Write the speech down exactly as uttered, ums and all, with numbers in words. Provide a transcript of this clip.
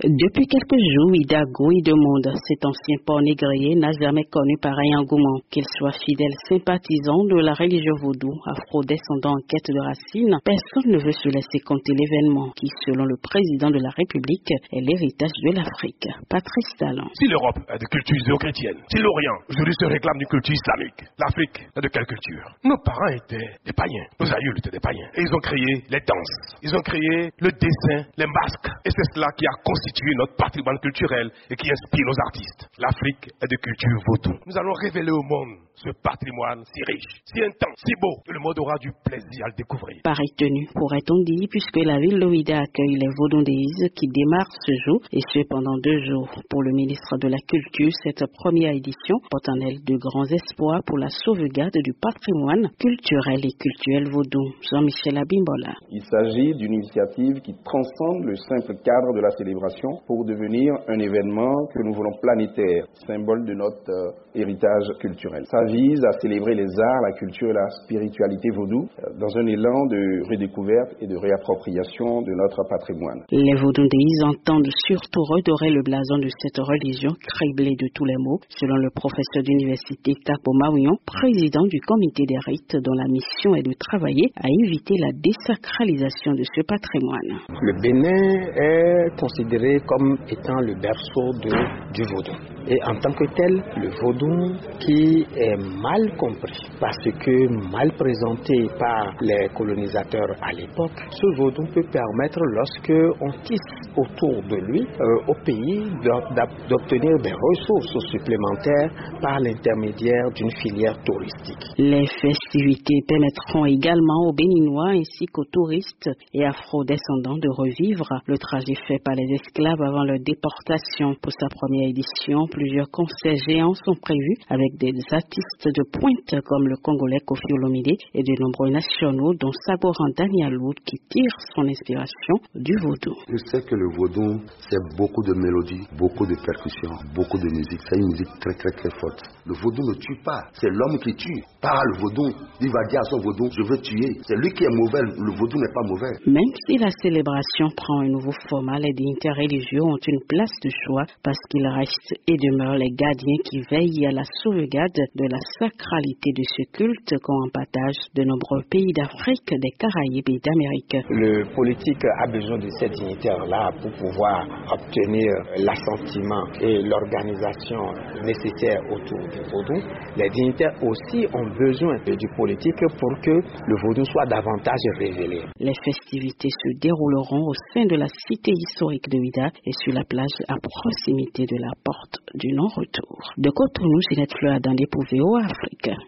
Depuis quelques jours, Ida Gouy demande, cet ancien port négrier n'a jamais connu pareil engouement. Qu'il soit fidèle sympathisant de la religion vaudou, afro-descendant en quête de racines, personne ne veut se laisser compter l'événement qui, selon le président de la République, est l'héritage de l'Afrique. Patrice Talon. Si l'Europe est de culture judéo-chrétienne, si l'Orient aujourd'hui se réclame d'une culture islamique, l'Afrique est de quelle culture? Nos parents étaient des païens, nos aïeuls étaient des païens. Et ils ont créé les danses, ils ont créé le dessin, les masques. Et c'est cela qui a constitué notre patrimoine culturel et qui inspire nos artistes. L'Afrique est de culture vaudou. Nous allons révéler au monde ce patrimoine si riche, si intense, si beau, que le monde aura du plaisir à le découvrir. Pareille tenue, pourrait-on dire, puisque la ville d'Ouidah accueille les Vaudondéises qui démarrent ce jour, et ce pendant deux jours. Pour le ministre de la Culture, cette première édition porte en elle de grands espoirs pour la sauvegarde du patrimoine culturel et cultuel vaudou. Jean-Michel Abimbola. Il s'agit d'une initiative qui transcende le simple cadre de la célébration pour devenir un événement que nous voulons planétaire, symbole de notre euh, héritage culturel. Ça vise à célébrer les arts, la culture et la spiritualité vaudou euh, dans un élan de redécouverte et de réappropriation de notre patrimoine. Les Vaudondéises entendent surtout redorer le blason de cette religion criblée de tous les maux, selon le professeur d'université Tapo Maouillon, président du comité des rites dont la mission est de travailler à éviter la désacralisation de ce patrimoine. Le Bénin est considéré comme étant le berceau de, du vaudou. Et en tant que tel, le vaudou qui est mal compris, parce que mal présenté par les colonisateurs à l'époque, ce vaudou peut permettre, lorsque on tisse autour de lui, euh, au pays, d'obtenir des ressources supplémentaires par l'intermédiaire d'une filière touristique. Les festivités permettront également aux Béninois ainsi qu'aux touristes et afro-descendants de revivre le trajet fait par les esclaves avant leur déportation. Pour sa première édition, plusieurs concerts géants sont prévus avec des artistes de pointe comme le Congolais Kofi Olomide et de nombreux nationaux dont Sagoran Danialoud qui tire son inspiration du vaudou. Je sais que le vaudou, c'est beaucoup de mélodies, beaucoup de percussions, beaucoup de musique. C'est une musique très très très forte. Le vaudou ne tue pas, c'est l'homme qui tue. Pas le vaudou. Il va dire à son vaudou, je veux tuer. C'est lui qui est mauvais, le vaudou n'est pas mauvais. Même si la célébration prend un nouveau format, les dignitaires religieux ont une place de choix parce qu'ils restent et demeurent les gardiens qui veillent à la sauvegarde de la sacralité de ce culte qu'ont en partage de nombreux pays d'Afrique, des Caraïbes et d'Amérique. Le politique a besoin de ces dignitaires-là pour pouvoir obtenir l'assentiment et l'organisation nécessaire autour du vaudou. Les dignitaires aussi ont besoin du politique pour que le vaudou soit davantage révélé. Les festivités se dérouleront au sein de la cité historique de Ouidah et sur la plage à proximité de la porte du non-retour. De Cotonou, Ginette Fleur dans des Pouvéo, Afrique.